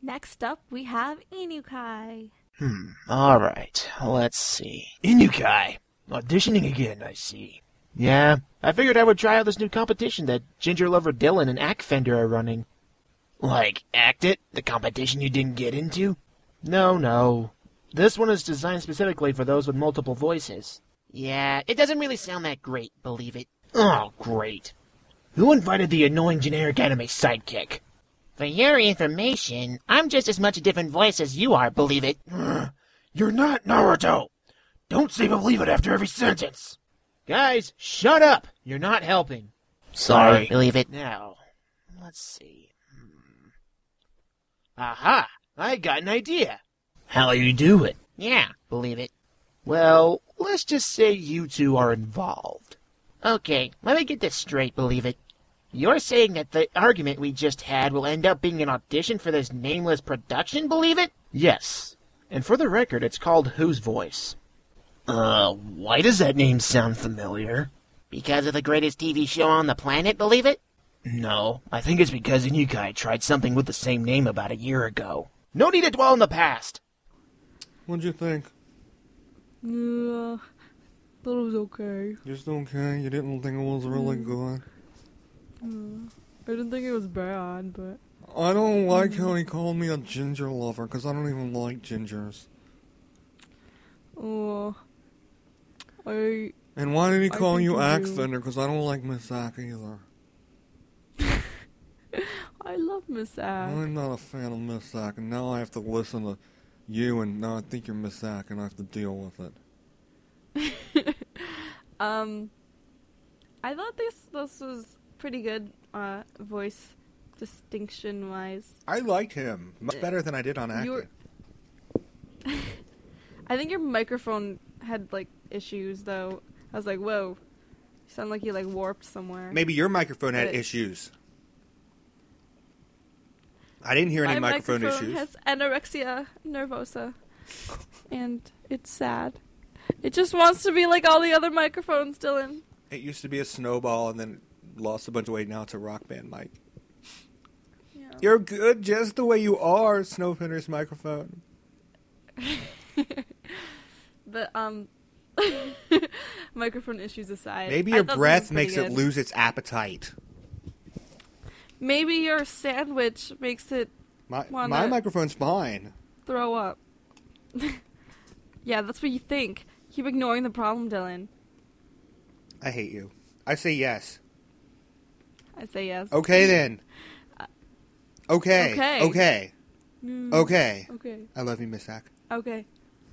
Next up, we have Inukai. Alright, let's see. Inukai! Auditioning again, I see. Yeah, I figured I would try out this new competition that Ginger Lover Dylan and Ackfender are running. Like, Act It? The competition you didn't get into? No. This one is designed specifically for those with multiple voices. Yeah, it doesn't really sound that great, believe it. Oh, great. Who invited the annoying generic anime sidekick? For your information, I'm just as much a different voice as you are, believe it. You're not Naruto! Don't say believe it after every sentence! Guys, shut up! You're not helping. Sorry, believe it. Now, let's see. Aha! I got an idea! How you do it? Yeah, believe it. Well, let's just say you two are involved. Okay, let me get this straight, believe it. You're saying that the argument we just had will end up being an audition for this nameless production, believe it? Yes. And for the record, it's called Whose Voice? Why does that name sound familiar? Because of the greatest TV show on the planet, believe it? No, I think it's because Inukai tried something with the same name about a year ago. No need to dwell in the past! What'd you think? Thought it was okay. Just okay? You didn't think it was really good? I didn't think it was bad, but... I don't like how he called me a ginger lover, because I don't even like gingers. And why did he call you Ackfender? Because I don't like Miss Ack either. I love Miss Ack. I'm not a fan of Miss Ack, and now I have to listen to you, and now I think you're Miss Ack, and I have to deal with it. I thought this was pretty good, voice distinction-wise. I liked him much better than I did on acting. I think your microphone had, issues, though. I was like, whoa. You sound like you, warped somewhere. Maybe your microphone had issues. I didn't hear any microphone issues. My microphone has anorexia nervosa. And it's sad. It just wants to be like all the other microphones, Dylan. It used to be a snowball and then lost a bunch of weight. Now it's a rock band mic. Yeah. You're good just the way you are, Snowfinder's microphone. But, microphone issues aside. Maybe your breath makes it lose its appetite. Maybe your sandwich makes it my microphone's fine. Throw up. Yeah, that's what you think. Keep ignoring the problem, Dylan. I hate you. I say yes. I say yes. Okay, then. Okay. Okay. Okay. Okay. I love you, Miss Ack. Okay.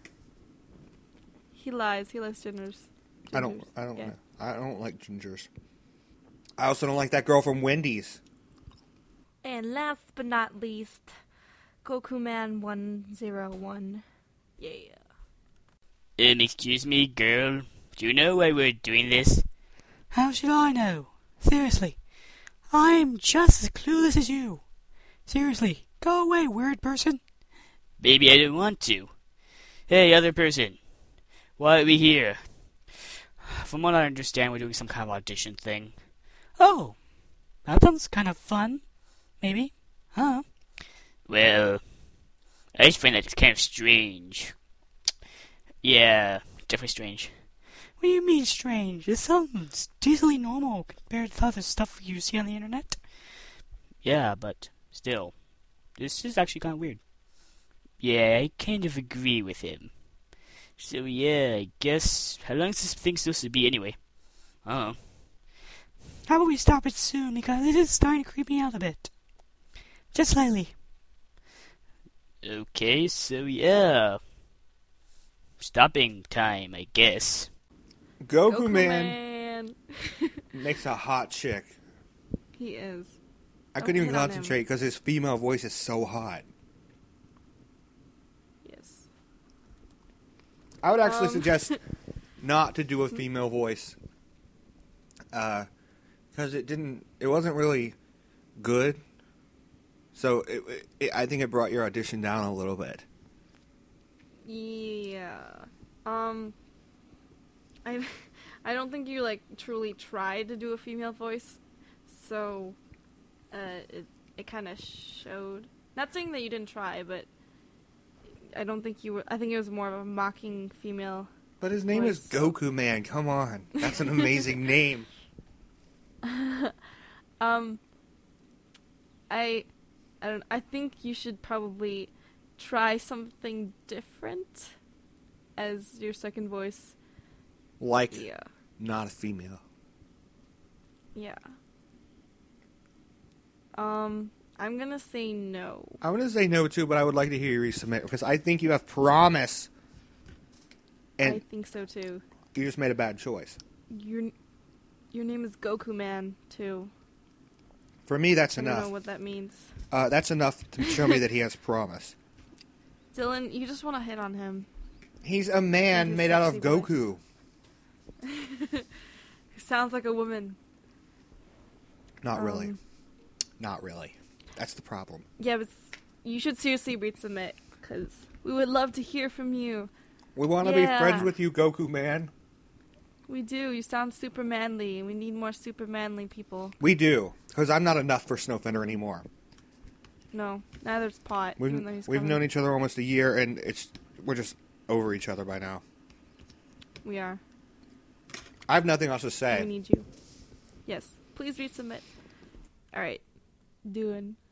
He lies. He likes gingers. I don't like gingers. I also don't like that girl from Wendy's. And last but not least, Gokuman 101. Yeah. Excuse me, girl. Do you know why we're doing this? How should I know? Seriously. I'm just as clueless as you. Seriously, go away, weird person. Baby, I don't want to. Hey, other person. Why are we here? From what I understand, we're doing some kind of audition thing. Oh, that sounds kind of fun. Maybe. Huh? Well, I just find that it's kind of strange. Yeah, definitely strange. What do you mean strange? It sounds decently normal compared to other stuff you see on the internet. Yeah, but still, this is actually kind of weird. Yeah, I kind of agree with him. So yeah, I guess, how long is this thing supposed to be anyway? I don't know. How about we stop it soon, because this is starting to creep me out a bit. Just slightly. Okay, so yeah. Stopping time, I guess. Goku Man makes a hot chick. He is. I couldn't even concentrate because his female voice is so hot. Yes. I would actually suggest not to do a female voice. Because it wasn't really good. So I think it brought your audition down a little bit. Yeah. I don't think you truly tried to do a female voice, so it kind of showed. Not saying that you didn't try, but I don't think you were. I think it was more of a mocking female. But his name is Goku Man. Come on. That's an amazing name. I think you should probably try something different as your second voice. Like, Yeah. not a female. Yeah. I'm gonna say no. I'm going to say no, too, but I would like to hear you resubmit, because I think you have promise. I And think so too. you just made a bad choice. Your name is Goku Man too. For me, that's I don't know enough. what that means. That's enough to show me that he has promise. Dylan, you just want to hit on him. He's a man With his made out of sexy voice. Goku. He sounds like a woman. Not really. Not really. That's the problem. Yeah, but you should seriously resubmit, because we would love to hear from you. We want to be Yeah. friends with you, Goku Man. We do. You sound super manly. We need more super manly people. We do, because I'm not enough for Snowfender anymore. No, neither's Pot. even though he's We've coming. known each other almost a year, and we're just over each other by now. We are. I have nothing else to We say. need you. Yes. Please resubmit. All right. Doing.